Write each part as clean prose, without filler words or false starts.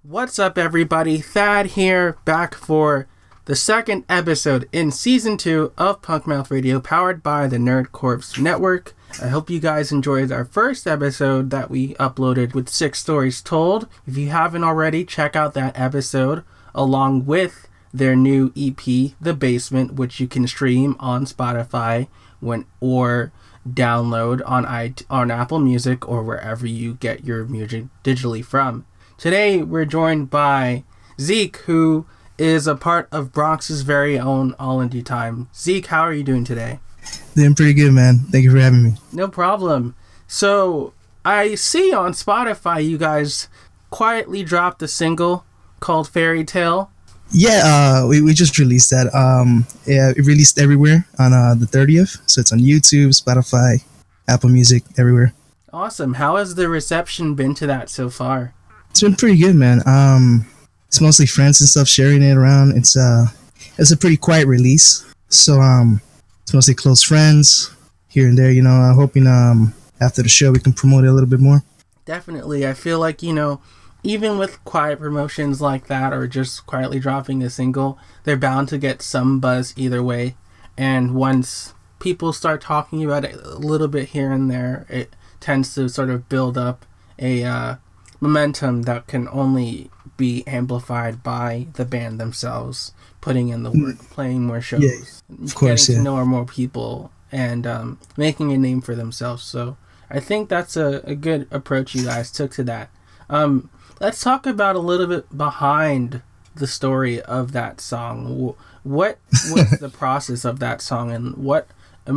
What's up, everybody? Thad here, back for the second episode in Season 2 of Punk Mouth Radio, powered by the Nerd Corps Network. I hope you guys enjoyed our first episode that we uploaded with 6 stories told. If you haven't already, check out that episode, along with their new EP, The Basement, which you can stream on Spotify or download on Apple Music or wherever you get your music digitally from. Today, we're joined by Zeke, who is a part of Bronx's very own All In Due Time. Zeke, how are you doing today? Doing pretty good, man. Thank you for having me. No problem. So, I see on Spotify you guys quietly dropped a single called Fairy Tale. Yeah, we just released that. It released everywhere on the 30th. So it's on YouTube, Spotify, Apple Music, everywhere. Awesome. How has the reception been to that so far? It's been pretty good, man. It's mostly friends and stuff sharing it around. It's a pretty quiet release, so it's mostly close friends here and there. You know, hoping after the show we can promote it a little bit more. Definitely, I feel like even with quiet promotions like that, or just quietly dropping a single, they're bound to get some buzz either way. And once people start talking about it a little bit here and there, it tends to sort of build up a momentum that can only be amplified by the band themselves putting in the work, playing more shows, of course, getting to know more people, and making a name for themselves. So I think that's a good approach you guys took to that. Let's talk about a little bit behind the story of that song. What was the process of that song, and what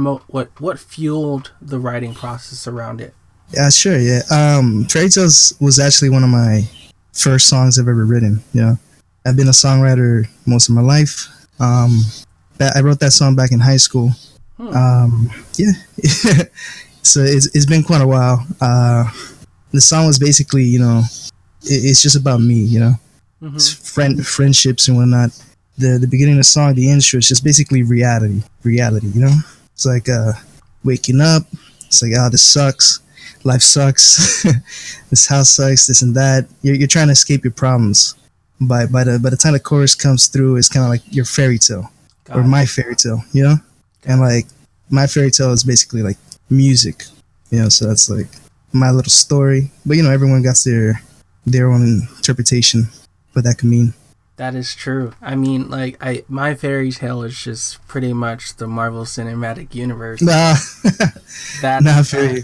fueled the writing process around it? Yeah, sure. Yeah. Fairy Tales was actually one of my first songs I've ever written. You know, I've been a songwriter most of my life. I wrote that song back in high school. Yeah. So it's been quite a while. The song was basically, it's just about me. It's friendships and whatnot. The beginning of the song, the intro, is just basically reality. It's like waking up. It's like, oh, this sucks. Life sucks. This house sucks. This and that. You're trying to escape your problems. By the time the chorus comes through, it's kind of like your fairy tale, or my fairy tale. And like my fairy tale is basically like music. So that's like my little story. But everyone got their own interpretation what that could mean. That is true. I mean, my fairy tale is just pretty much the Marvel Cinematic Universe. That's not very.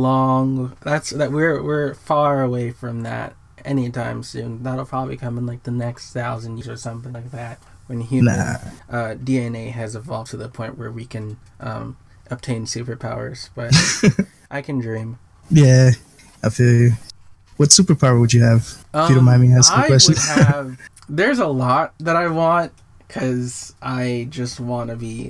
We're far away from that anytime soon. That'll probably come in like the next 1,000 years or something like that, when human DNA has evolved to the point where we can obtain superpowers. But I can dream. Yeah, I feel you. What superpower would you have? If you don't mind me asking a question. There's a lot that I want, because I just want to be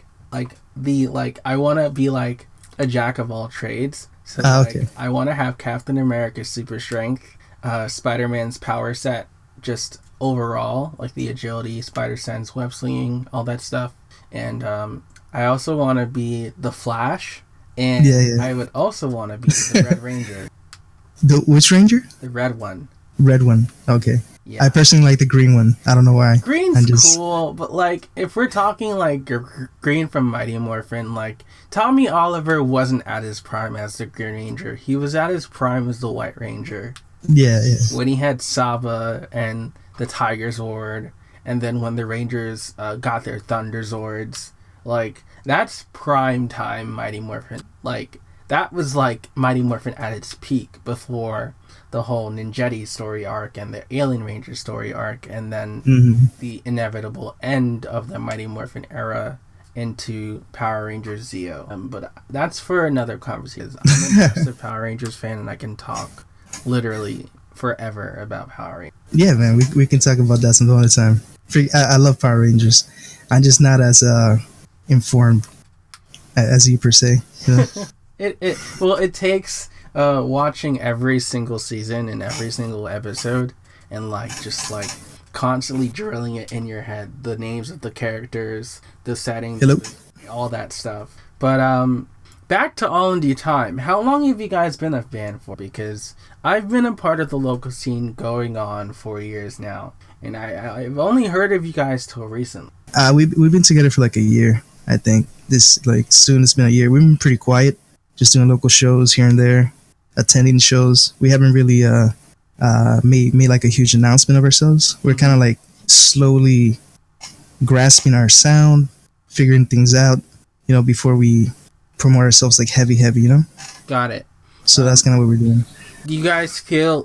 I want to be like a jack of all trades. So okay. I want to have Captain America's super strength, Spider-Man's power set, just overall, like the agility, spider-sense, web slinging, all that stuff. And I also want to be the Flash, and I would also want to be the Red Ranger. Which Ranger? The red one. Red one. Okay. Yeah. I personally like the green one. I don't know why. Green's cool, but if we're talking Green from Mighty Morphin, Tommy Oliver wasn't at his prime as the Green Ranger. He was at his prime as the White Ranger. Yeah. When he had Saba and the Tiger Zord, and then when the Rangers got their Thunder Zords, that's prime time Mighty Morphin. That was Mighty Morphin at its peak before the whole Ninjetti story arc and the Alien Ranger story arc, and then the inevitable end of the Mighty Morphin era into Power Rangers Zeo. But that's for another conversation. I'm a massive Power Rangers fan, and I can talk literally forever about Power Rangers. Yeah, man, we can talk about that some other time. I love Power Rangers. I'm just not as informed as you per se. It takes watching every single season and every single episode, and constantly drilling it in your head, the names of the characters, the settings, all that stuff. But back to All in Due Time. How long have you guys been a band for? Because I've been a part of the local scene going on 4 years now, and I've only heard of you guys till recently. We've been together for like a year, I think. This like soon it's been a year. We've been pretty quiet, just doing local shows here and there, attending shows. We haven't really made like a huge announcement of ourselves. We're kind of like slowly grasping our sound, figuring things out, before we promote ourselves like heavy, Got it. So that's kind of what we're doing. Do you guys feel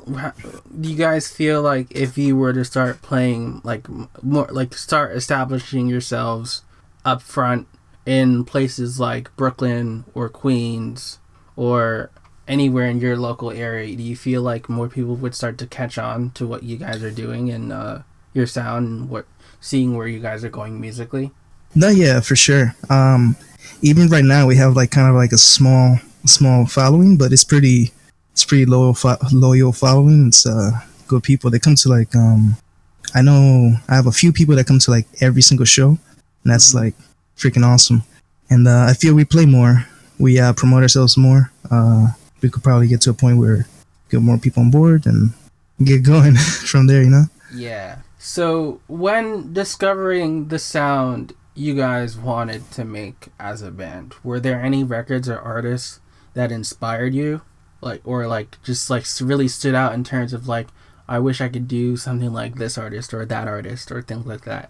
like if you were to start playing like more, like start establishing yourselves up front in places like Brooklyn or Queens or anywhere in your local area, do you feel like more people would start to catch on to what you guys are doing and your sound and seeing where you guys are going musically? No, yeah, for sure. Even right now we have like kind of like a small following, but it's pretty loyal following. It's good people. They come to like I know I have a few people that come to like every single show, and that's like freaking awesome. And I feel we play more, we promote ourselves more. We could probably get to a point where get more people on board and get going from there, Yeah. So when discovering the sound you guys wanted to make as a band, were there any records or artists that inspired you, just really stood out in terms of like, I wish I could do something like this artist or that artist or things like that?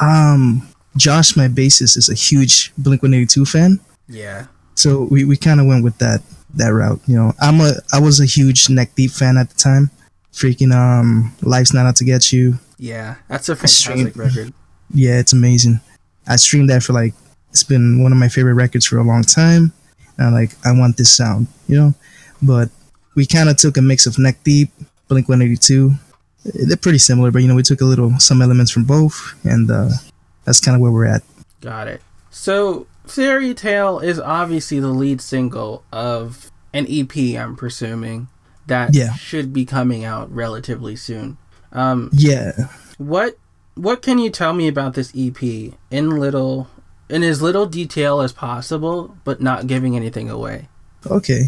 Josh, my bassist, is a huge Blink-182 fan. Yeah. So we kind of went with that route. I was a huge Neck Deep fan at the time. Freaking Life's Not Out to Get You. Yeah, that's a fantastic record. Yeah, it's amazing. I streamed that for it's been one of my favorite records for a long time. And I want this sound, But we kind of took a mix of Neck Deep, Blink-182. They're pretty similar, but we took some elements from both, and that's kind of where we're at. Got it. So Fairy Tale is obviously the lead single of an EP, I'm presuming, that should be coming out relatively soon. Yeah. What can you tell me about this EP in as little detail as possible, but not giving anything away? Okay.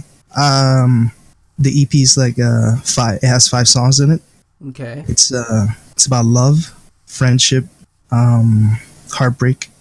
The EP is it has 5 songs in it. Okay. It's about love, friendship, heartbreak.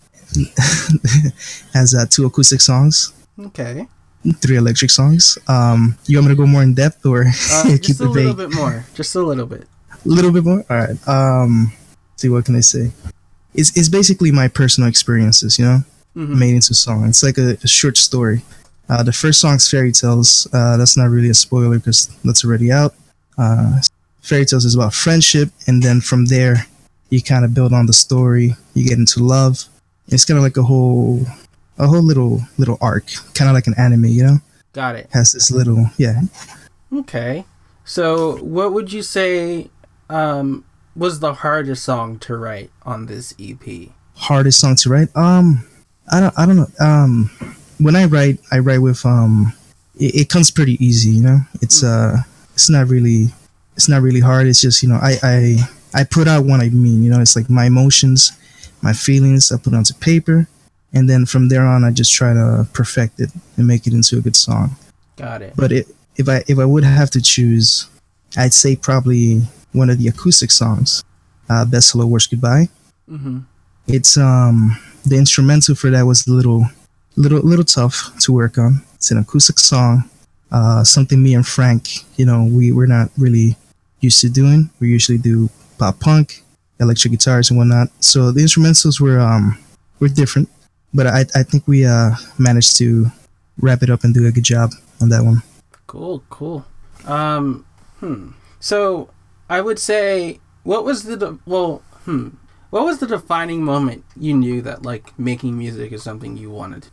Has 2 acoustic songs. Okay. 3 electric songs. You want me to go more in depth or keep just it vague? A little bit more. Just a little bit. A little bit more? All right. See, what can I say? It's basically my personal experiences, made into song. It's like a short story. The first song's Fairy Tales. That's not really a spoiler because that's already out. Fairy Tales is about friendship, and then from there, you kind of build on the story. You get into love. It's kind of like a whole little arc, kind of like an anime, Got it. Has this little, yeah. Okay. So, what would you say was the hardest song to write on this EP? Hardest song to write? I don't know. When I write with it comes pretty easy, It's not really hard. It's just, I put out what I mean, It's like my emotions, my feelings, I put it onto paper, and then from there on I just try to perfect it and make it into a good song. Got it. But if I would have to choose, I'd say probably one of the acoustic songs, Best Hello Worst Goodbye. Mm-hmm. It's the instrumental for that was a little tough to work on. It's an acoustic song, something me and Frank, we're not really used to doing. We usually do pop punk, electric guitars and whatnot. So the instrumentals were different, but I think we managed to wrap it up and do a good job on that one. Cool. So I would say, what was the defining moment you knew that making music is something you wanted?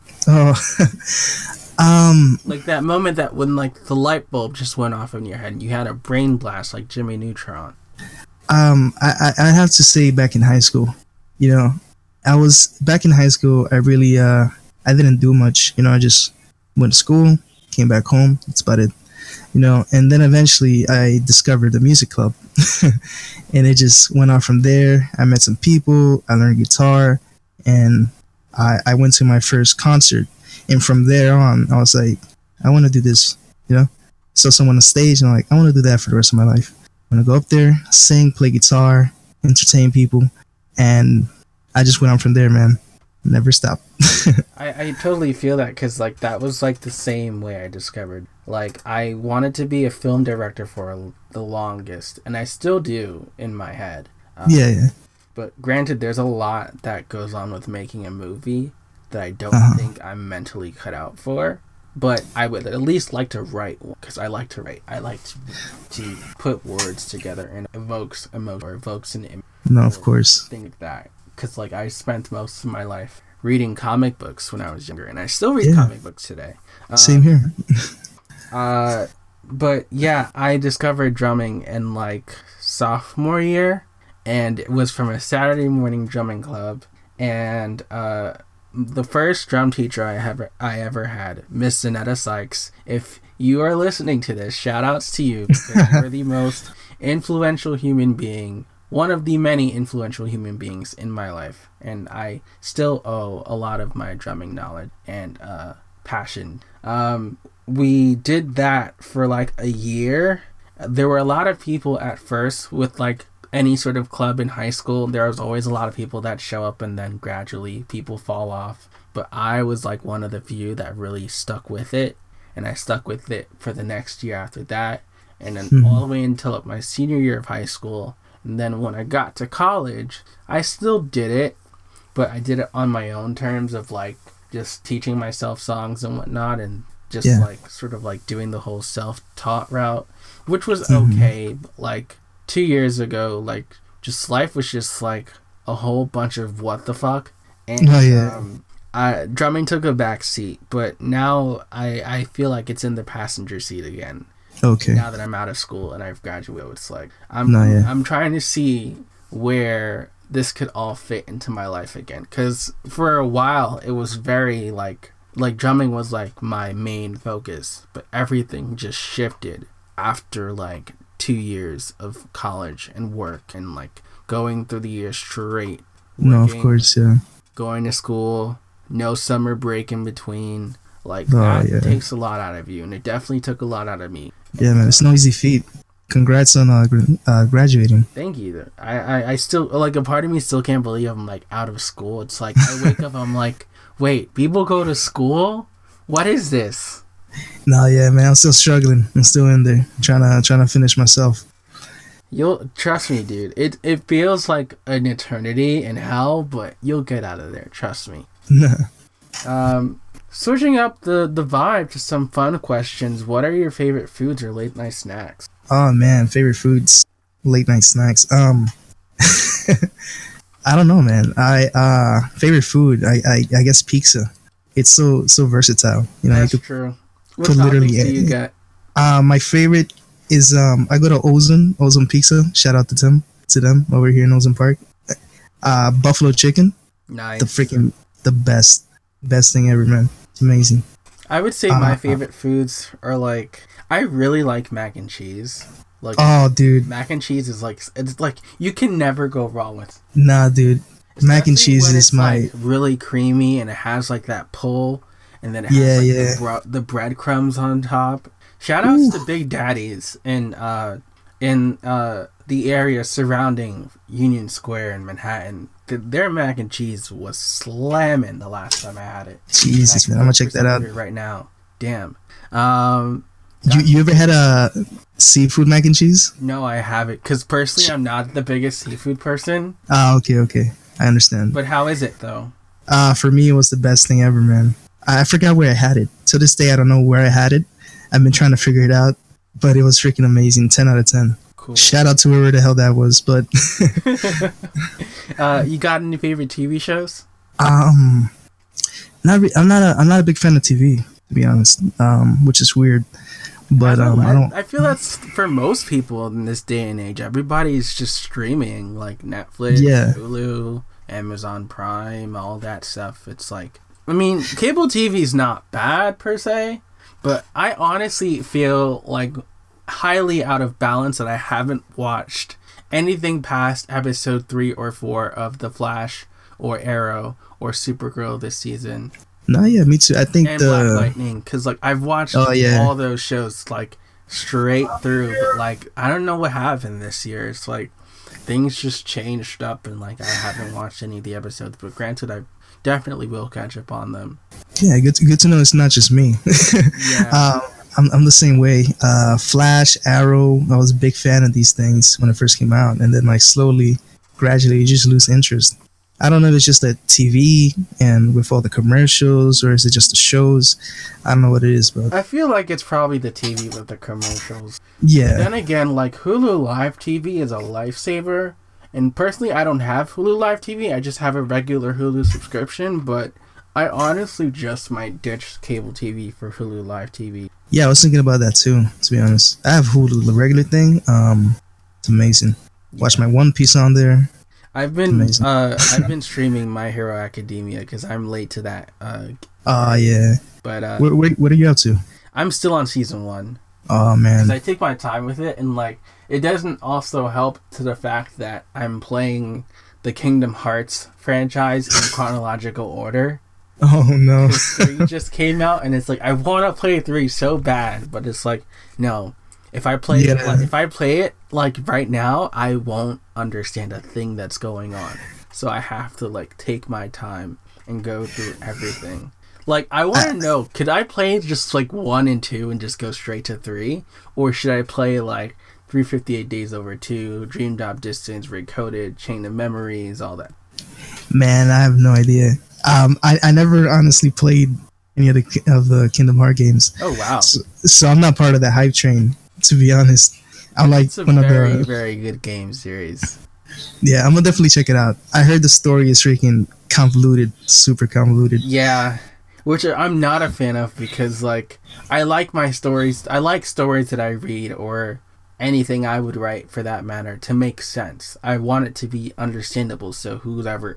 Like that moment that when the light bulb just went off in your head and you had a brain blast like Jimmy Neutron. I have to say back in high school, I was back in high school. I really I didn't do much, I just went to school, came back home. That's about it, and then eventually I discovered the music club and it just went on from there. I met some people, I learned guitar, and I went to my first concert. And from there on, I was like, I want to do this, you know? So someone on stage, and I'm like, I want to do that for the rest of my life. I'm going to go up there, sing, play guitar, entertain people. And I just went on from there, man. Never stopped. I totally feel that, because like that was like the same way I discovered. Like, I wanted to be a film director for the longest, and I still do in my head. Yeah. But granted, there's a lot that goes on with making a movie that I don't think I'm mentally cut out for. But I would at least like to write, because I like to write. I like to put words together and evokes emotion or evokes an image. No, of course. Things like that. Because like I spent most of my life reading comic books when I was younger, and I still read comic books today. Same here. But yeah, I discovered drumming in like sophomore year, and it was from a Saturday morning drumming club. And the first drum teacher I ever had, Miss Zanetta Sykes. If you are listening to this, shout outs to you, because you're the most influential human being, one of the many influential human beings in my life, and I still owe a lot of my drumming knowledge and passion. We did that for like a year. There were a lot of people at first with like any sort of club in high school. There was always a lot of people that show up, and then gradually people fall off. But I was like one of the few that really stuck with it, and I stuck with it for the next year after that, and then all the way until my senior year of high school. And then when I got to college, I still did it, but I did it on my own terms of like just teaching myself songs and whatnot, and just like sort of like doing the whole self-taught route, which was okay. But like 2 years ago, like just life was just like a whole bunch of what the fuck, and drumming took a back seat. But now I feel like it's in the passenger seat again. Okay. Now that I'm out of school and I've graduated, it's like I'm trying to see where this could all fit into my life again. Because for a while it was very like drumming was like my main focus, but everything just shifted after like 2 years of college and work, and like going through the years straight. No, of course, yeah. Going to school, no summer break in between. Like, that takes a lot out of you, and it definitely took a lot out of me. Yeah, man, it's no easy feat. Congrats on graduating. Thank you. I still, like, a part of me still can't believe I'm, like, out of school. It's like, I wake up, I'm like, wait, people go to school? What is this? No, yeah, man, I'm still struggling. I'm still in there, trying to finish myself. You'll trust me, dude. It feels like an eternity in hell, but you'll get out of there. Trust me. Switching up the vibe to some fun questions. What are your favorite foods or late night snacks? Oh man, favorite foods, late night snacks. I don't know, man. Favorite food. I guess pizza. It's so versatile. You know, that's true. What toppings do you get? My favorite is I go to Ozone Pizza. Shout out to them over here in Ozone Park. Buffalo chicken. Nice. The best thing ever, man. It's amazing. I would say my favorite foods are like, I really like mac and cheese. Like, oh, dude, mac and cheese is like, it's like you can never go wrong with. Nah, dude, mac and cheese is my like really creamy, and it has like that pull, and then it has the breadcrumbs on top. Shout outs to Big Daddy's in the area surrounding Union Square in Manhattan. Their mac and cheese was slamming the last time I had it. Jesus, man, I'm gonna check that out right now. Damn. You ever had a seafood mac and cheese? No, I haven't. Because personally, I'm not the biggest seafood person. Oh, okay. I understand. But how is it, though? For me, it was the best thing ever, man. I forgot where I had it. To this day, I don't know where I had it. I've been trying to figure it out. But it was freaking amazing. 10 out of 10. Cool. Shout out to whoever the hell that was. But you got any favorite TV shows? I'm not a big fan of TV, to be honest. Which is weird. But I feel that's for most people in this day and age. Everybody's just streaming, like Netflix, Hulu, Amazon Prime, all that stuff. It's like, I mean, cable TV is not bad per se, but I honestly feel like highly out of balance that I haven't watched anything past episode 3 or 4 of The Flash or Arrow or Supergirl this season. No, yeah, me too. I think And Black Lightning, because like I've watched all those shows like straight through, but like I don't know what happened this year. It's like things just changed up, and like I haven't watched any of the episodes. But granted, I definitely will catch up on them. Yeah, good to know it's not just me. Yeah. I'm the same way. Flash, Arrow, I was a big fan of these things when it first came out, and then like slowly, gradually, you just lose interest. I don't know if it's just the TV and with all the commercials, or is it just the shows? I don't know what it is, but I feel like it's probably the TV with the commercials. Yeah. But then again, like Hulu Live TV is a lifesaver, and personally, I don't have Hulu Live TV. I just have a regular Hulu subscription, but I honestly just might ditch cable TV for Hulu Live TV. Yeah, I was thinking about that too, to be honest. I have Hulu, the regular thing. It's amazing. Watch my One Piece on there. I've been streaming My Hero Academia because I'm late to that. Yeah. But what are you up to? I'm still on season 1. Oh man. I take my time with it, and like it doesn't also help to the fact that I'm playing the Kingdom Hearts franchise in chronological order. Oh no. 3 just came out, and it's like I want to play 3 so bad, but it's like no. If I play it like right now, I won't understand a thing that's going on. So I have to like take my time and go through everything. Like I want to know, could I play just like 1 and 2 and just go straight to 3, or should I play like 358 Days Over 2, Dream Drop Distance, Recoded, Chain of Memories, all that? Man, I have no idea. I never honestly played any of the Kingdom Hearts games. Oh wow! So I'm not part of the hype train, to be honest. I'm like it's a very good game series. Yeah, I'm gonna definitely check it out. I heard the story is freaking convoluted, super convoluted. Yeah, which I'm not a fan of because like I like my stories. I like stories that I read or anything I would write for that matter to make sense. I want it to be understandable so whoever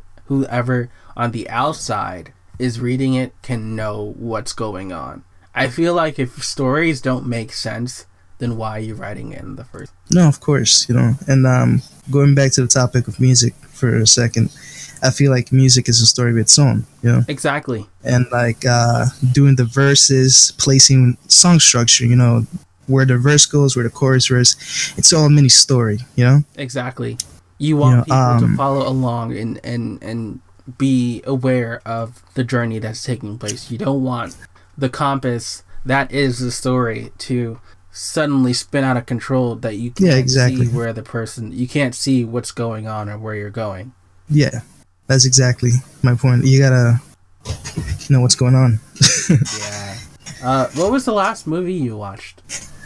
on the outside is reading it can know what's going on. I feel like if stories don't make sense, then why are you writing it in the first? No, of course, And going back to the topic of music for a second, I feel like music is a story of its own, Exactly. And like doing the verses, placing song structure, where the verse goes, where the chorus verse, it's all a mini story, Exactly. You want people to follow along and be aware of the journey that's taking place. You don't want the compass that is the story to suddenly spin out of control that you can't see where you can't see what's going on or where you're going. Yeah, that's exactly my point. You gotta know what's going on. Yeah. What was the last movie you watched?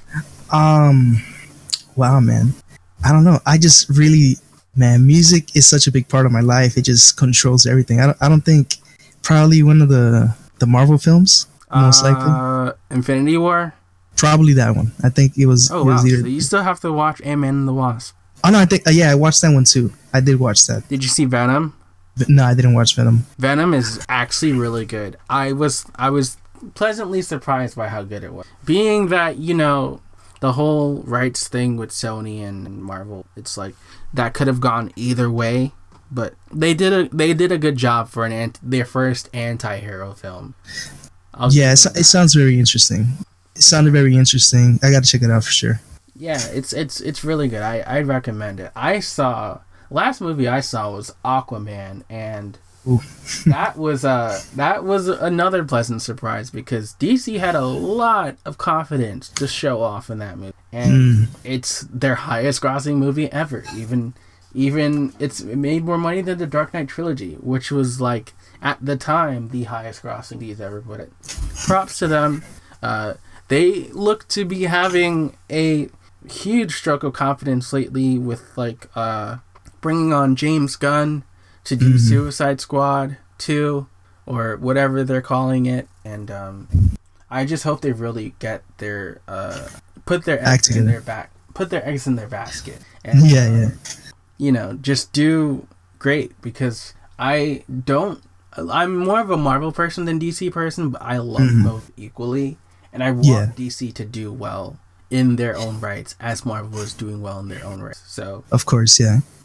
Wow, man. I don't know. I just really, man, music is such a big part of my life. It just controls everything. I don't think probably one of the Marvel films, most likely. Infinity War? Probably that one. I think it was. Oh, wow. So you still have to watch Ant-Man and the Wasp. Oh, no, I think, I watched that one too. I did watch that. Did you see Venom? No, I didn't watch Venom. Venom is actually really good. I was pleasantly surprised by how good it was. Being that, the whole rights thing with Sony and Marvel, it's like that could have gone either way, but they did a good job for their first anti-hero film. Yeah, it sounds very interesting. It sounded very interesting. I got to check it out for sure. Yeah, it's really good. I recommend it. Last movie I saw was Aquaman, and that was another pleasant surprise because DC had a lot of confidence to show off in that movie, and it's their highest grossing movie ever. Even it made more money than the Dark Knight trilogy, which was like at the time the highest grossing he's ever put it. Props to them. They look to be having a huge stroke of confidence lately with like bringing on James Gunn to do Suicide Squad 2 or whatever they're calling it, and I just hope they really get their put their eggs in their basket, and just do great because I'm more of a Marvel person than DC person, but I love both equally, and I want DC to do well in their own rights as Marvel is doing well in their own rights. So of course, yeah.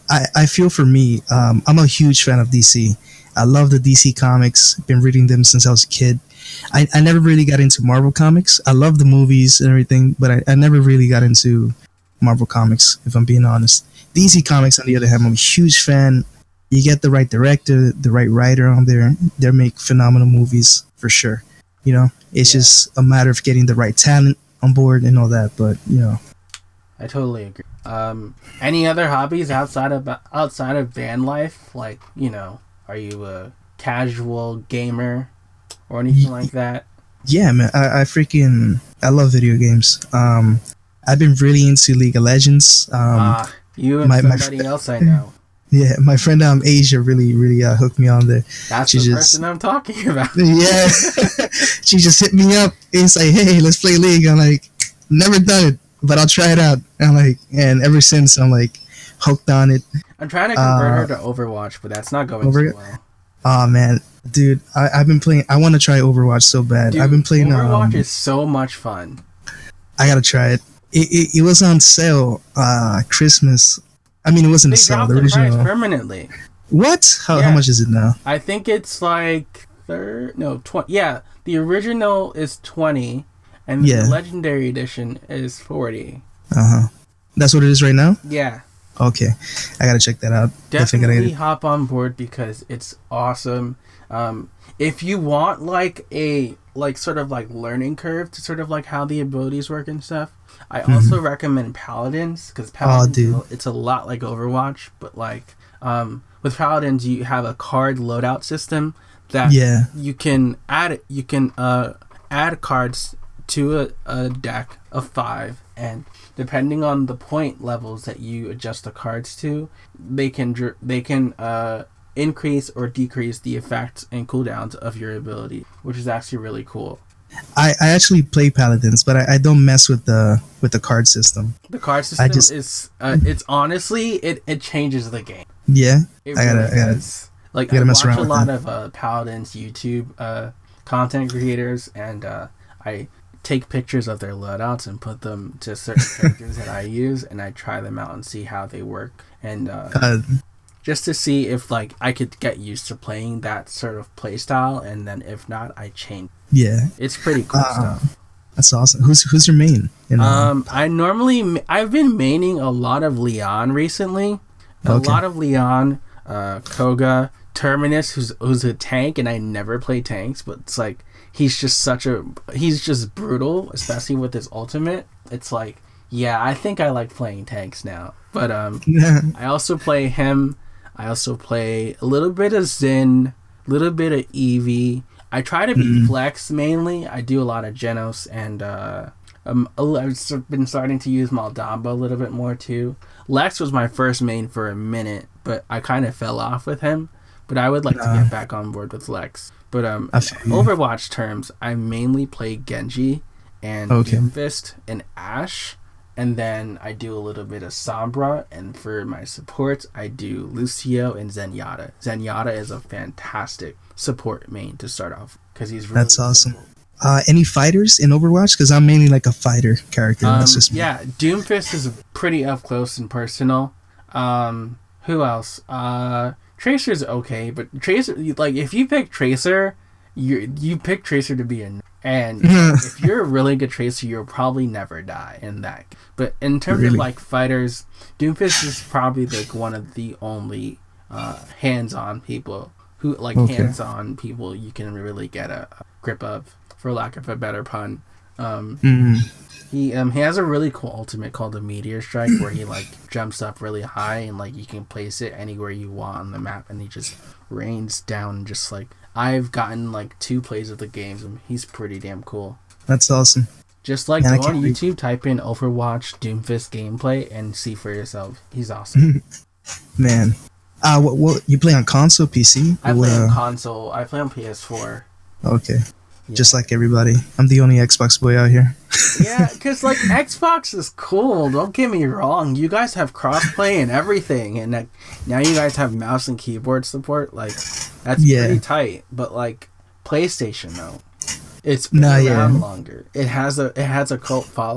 I feel for me, I'm a huge fan of DC. I love the DC comics. Been reading them since I was a kid. I never really got into Marvel comics. I love the movies and everything, but I never really got into Marvel comics, if I'm being honest. DC comics, on the other hand, I'm a huge fan. You get the right director, the right writer on there, they make phenomenal movies for sure. You know, it's just a matter of getting the right talent on board and all that. But you know, I totally agree. Any other hobbies outside of van life? Like, you know, are you a casual gamer or anything like that? Yeah, man, I love video games. I've been really into League of Legends. You and somebody else I know. Yeah, my friend Asia really hooked me on there. That's the person I'm talking about. Yeah, she just hit me up. It's like, hey, let's play League. I'm like, never done it, but I'll try it out. And ever since I'm like hooked on it. I'm trying to convert her to Overwatch, but that's not going too well. Oh man, dude, I've been playing. I want to try Overwatch so bad. Dude, I've been playing. Overwatch is so much fun. I gotta try it. It was on sale Christmas. I mean, it wasn't a sale. The price permanently. What? How much is it now? I think it's like 20. Yeah, the original is 20, and the legendary edition is 40. That's what it is right now. Yeah. Okay, I gotta check that out. Definitely hop on board because it's awesome. If you want like a sort of like learning curve to sort of like how the abilities work and stuff, I also recommend Paladins because Paladins it's a lot like Overwatch, but like with Paladins you have a card loadout system that you can add. You can add cards to a deck of 5, and depending on the point levels that you adjust the cards to, they can increase or decrease the effects and cooldowns of your ability, which is actually really cool. I actually play Paladins, but I don't mess with the card system. The card system is it's honestly it changes the game. Yeah, I gotta like I watch a lot of Paladins YouTube content creators, and I take pictures of their loadouts and put them to certain characters that I use, and I try them out and see how they work, and just to see if like I could get used to playing that sort of play style, and then if not, I change. Yeah, it's pretty cool stuff. That's awesome. Who's your main? I've been maining a lot of Leon recently. A lot of Leon, Koga, Terminus, who's a tank, and I never play tanks, but it's like he's just brutal, especially with his ultimate. It's like, yeah, I think I like playing tanks now. But I also play him. I also play a little bit of Xin, a little bit of Eevee. I try to be Flex mainly. I do a lot of Genos, and I've been starting to use Maldamba a little bit more too. Lex was my first main for a minute, but I kind of fell off with him. But I would like to get back on board with Lex. But Overwatch terms, I mainly play Genji and Doomfist and Ashe. And then I do a little bit of Sombra, and for my supports, I do Lucio and Zenyatta. Zenyatta is a fantastic support main to start off because he's really That's awesome. Any fighters in Overwatch? Because I'm mainly like a fighter character. That's just me. Yeah, Doomfist is pretty up close and personal. Who else? Tracer's okay, but Tracer, like if you pick Tracer, you pick Tracer to be a and if you're a really good Tracer, you'll probably never die in that. But in terms of like fighters, Doomfist is probably like one of the only hands-on people who hands-on people you can really get a grip of, for lack of a better pun. He has a really cool ultimate called the Meteor Strike, where he like jumps up really high and like you can place it anywhere you want on the map, and he just rains down. Just like I've gotten like 2 plays of the games, and he's pretty damn cool. That's awesome. Just like go on YouTube, type in Overwatch Doomfist gameplay and see for yourself. He's awesome. Man, what you play on console, PC? I play on console. I play on PS4. Okay. Yeah. Just like everybody. I'm the only Xbox boy out here. Yeah, because like Xbox is cool. Don't get me wrong. You guys have crossplay and everything, and now you guys have mouse and keyboard support. Like that's pretty tight. But like PlayStation though, it's been around longer. It has a cult following.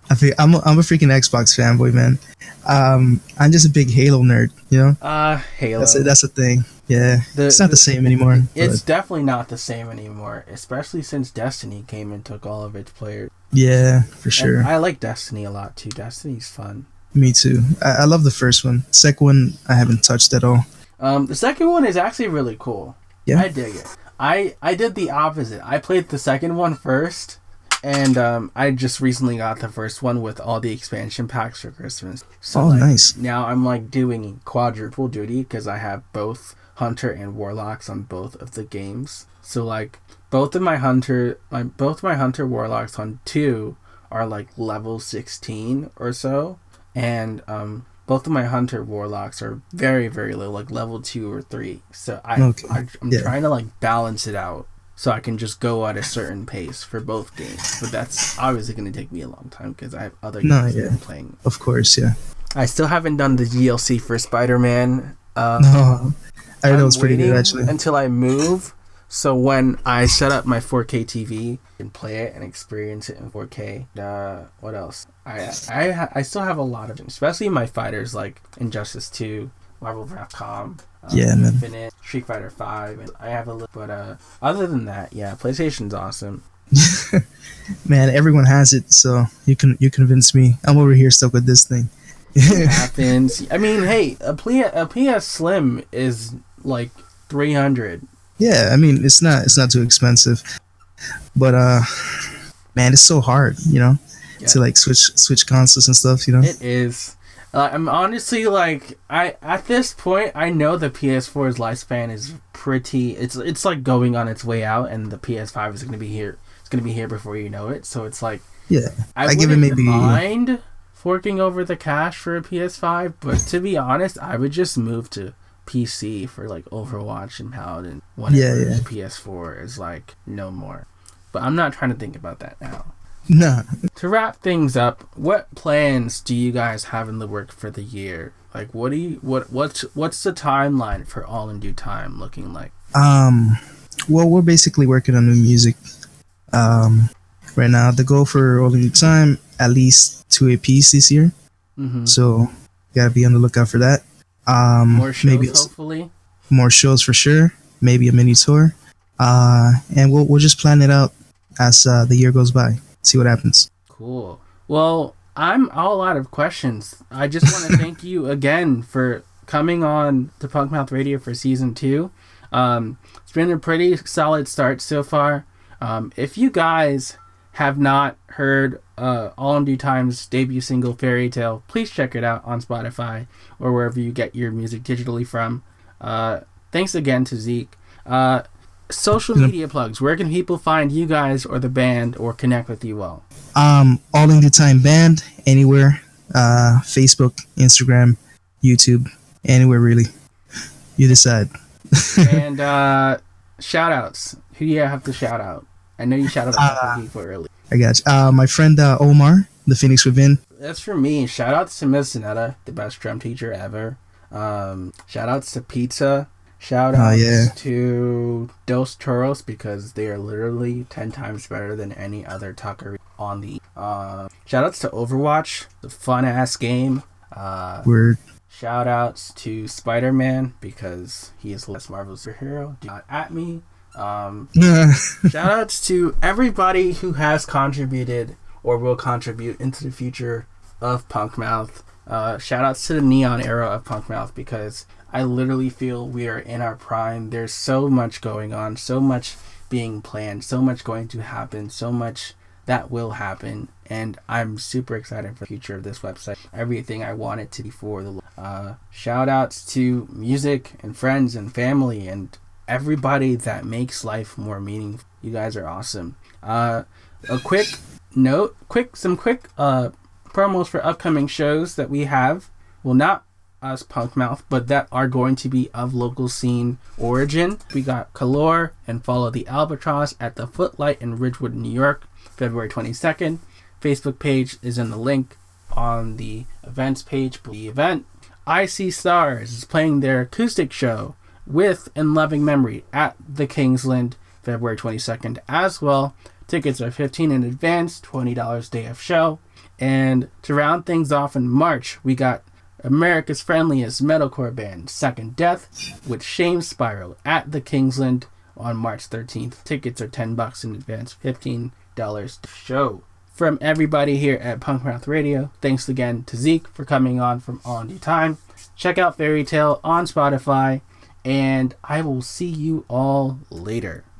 I'm a freaking Xbox fanboy, man. I'm just a big Halo nerd, you know. Halo. That's a thing. Yeah, it's not the same anymore. It's definitely not the same anymore, especially since Destiny came and took all of its players. Yeah, for sure. And I like Destiny a lot too. Destiny's fun. Me too. I love the first one. Second one, I haven't touched at all. The second one is actually really cool. Yeah, I dig it. I did the opposite. I played the second one first, and I just recently got the first one with all the expansion packs for Christmas. So nice. Now I'm like doing quadruple duty because I have both Hunter and Warlocks on both of the games. So like both my Hunter Warlocks on 2 are like level 16 or so, and both of my Hunter Warlocks are very, very low, like level 2 or 3. So I'm trying to like balance it out so I can just go at a certain pace for both games. But that's obviously going to take me a long time because I have other games that I'm playing. Of course, yeah. I still haven't done the DLC for Spider-Man. No, I heard it was pretty good actually. Until I move, so when I set up my 4K TV and play it and experience it in 4K. What else? I still have a lot of them, especially my fighters like Injustice 2, Marvel vs. Capcom, Infinite, Street Fighter 5. And I have a little, but other than that, yeah, PlayStation's awesome. Man, everyone has it, so you convince me. I'm over here stuck with this thing. It happens. I mean, hey, a PS Slim is like $300. Yeah, I mean it's not too expensive, but man, it's so hard, you know, to like switch consoles and stuff, you know. It is. I'm honestly like at this point I know the PS4's lifespan is pretty. It's like going on its way out, and the PS5 is going to be here. It's going to be here before you know it. So it's like I give it maybe mind forking over the cash for a PS5, but to be honest, I would just move to PC for like Overwatch and Paladin whenever the PS4 is like no more. But I'm not trying to think about that now. Nah. To wrap things up, what plans do you guys have in the work for the year? Like what's the timeline for All in Due Time looking like? Well, we're basically working on new music. Right now the goal for All in Due Time, at least 2 EPs this year. Mm-hmm. So gotta be on the lookout for that. More shows, maybe hopefully. More shows for sure. Maybe a mini tour. And we'll just plan it out as the year goes by. See what happens. Cool. Well, I'm all out of questions. I just want to thank you again for coming on to Punkmouth Radio for season 2. It's been a pretty solid start so far. If you guys have not heard All in Due Time's debut single Fairy Tale, please check it out on Spotify or wherever you get your music digitally from. Thanks again to Zeke. Social media plugs. Where can people find you guys or the band or connect with you all? All in Due Time Band, anywhere. Facebook, Instagram, YouTube, anywhere really. You decide. And shout outs. Who do you have to shout out? I know you shouted out a couple people earlier. I got you. My friend Omar, the Phoenix Within. That's for me. Shout outs to Ms. Zanetta, the best drum teacher ever. Shout outs to Pizza. Shout outs to Dos Toros because they are literally 10 times better than any other taqueria on the. Shout outs to Overwatch, the fun ass game. Word. Shout outs to Spider-Man because he is the best Marvel superhero. Do not at me. Shout outs to everybody who has contributed or will contribute into the future of Punkmouth. Shout outs to the neon era of Punkmouth because I literally feel we are in our prime. There's so much going on, so much being planned, so much going to happen, so much that will happen, and I'm super excited for the future of this website. Everything I want it to be for the shout outs to music and friends and family and everybody that makes life more meaningful. You guys are awesome. A quick note, some quick promos for upcoming shows that we have. Well, not us Punkmouth, but that are going to be of local scene origin. We got Calor and Follow the Albatross at the Footlight in Ridgewood, New York, February 22nd. Facebook page is in the link on the events page. The event, I See Stars, is playing their acoustic show with In Loving Memory at the Kingsland, February 22nd as well. Tickets are $15 in advance, $20 day of show. And to round things off in March, we got America's friendliest metalcore band, Second Death, with Shame Spiral at the Kingsland on March 13th. Tickets are $10 in advance, $15 to show. From everybody here at Punkmouth Radio, thanks again to Zeke for coming on from On Time. Check out Fairy Tale on Spotify, and I will see you all later.